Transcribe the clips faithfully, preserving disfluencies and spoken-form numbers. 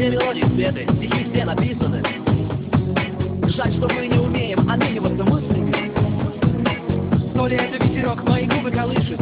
Все мелодии спеты, стихи все написаны. Жаль, что мы не умеем обмениваться мыслями. То ли это ветерок мои губы колышет,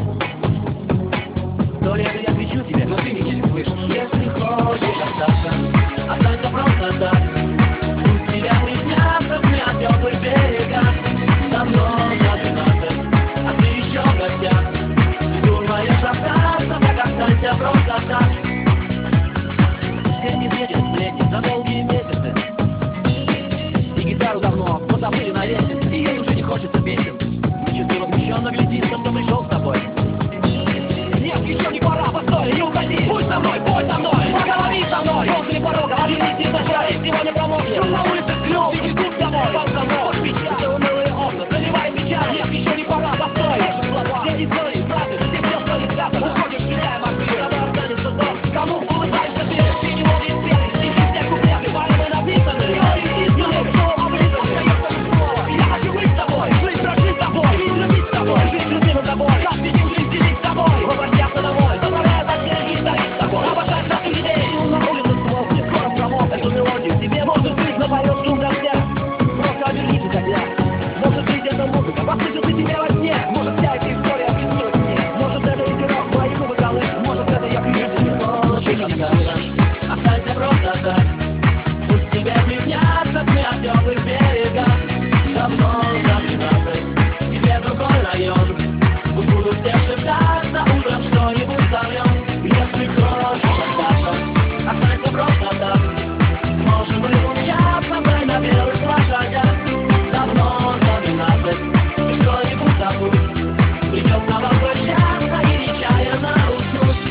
то ли это я кричу тебе, но ты меня не слышишь. Если хочешь остаться, останься просто так. Пусть тебя приснятся сны о теплых берегах. Давно за двенадцать, а ты еще в гостях. Ты думаешь остаться, так останься просто так. Все не светят сплетни за долгие месяцы, и гитару давно позабыли навесить, и ей уже не хочется песен. Мы часы возмущенно глядим, кто кто пришел с тобой. Нет, еще не пора, постой, не уходи. Будь со мной, будь со мной, поговори со мной. Возле порога, объявись из начала, сегодня промокнет. Шум на улице склёв, видишь тут с тобой. Ползанок, свеча, все унылые окна, заливай печаль. Нет, еще не пора, постой. Все истории, фразы, здесь все стоит свято. Уходишь, швыряя мозги, тобой останется дом. Кому улыбаешься ты, все мелодии спели, стихи все куплеты, поэмы написаны. Теории истины, шоу облизаны. Остается лишь слово, я хочу быть с тобой. Жизнь прожить с тобой, жизнь любить с тобой. Жизнь любимым тобой, как сидим, жизнь делить с тобой. В областях на домой, заправляя бассейн и стоит с тобой. Обожать наших людей, на улице смолкнет, скоро промок эту мелодию. Тебе может быть, напоет шум дождя. Просто обернись, уходя. Может быть, это музыка, послышится тебе во сне. Может, вся эта история приснилась мне. Может, это ветерок мои губы колышет. Может, это я кричу тебе, но хочешь остаться. Останься просто так. Пусть тебе приснятся сны о теплых берегах. Давно за двенадцать, тебе другой район. Пусть будут все шептаться, утром что-нибудь соврем. Если хочешь остаться, останься просто так. Сможем мы умчаться вдаль на белых лошадях. Давно за двенадцать, ты что-нибудь забудь. Придется возвращаться и нечаянно уснуть.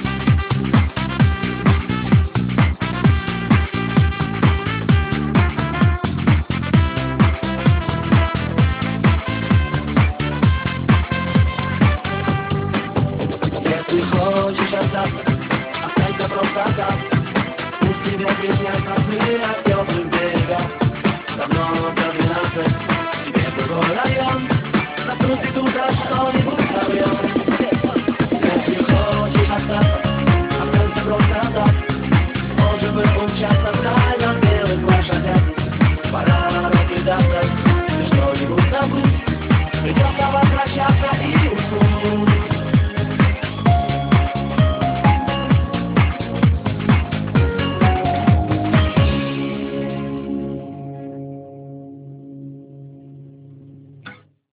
Если хочешь остаться, останься просто так. Пусть тебе приснятся сны о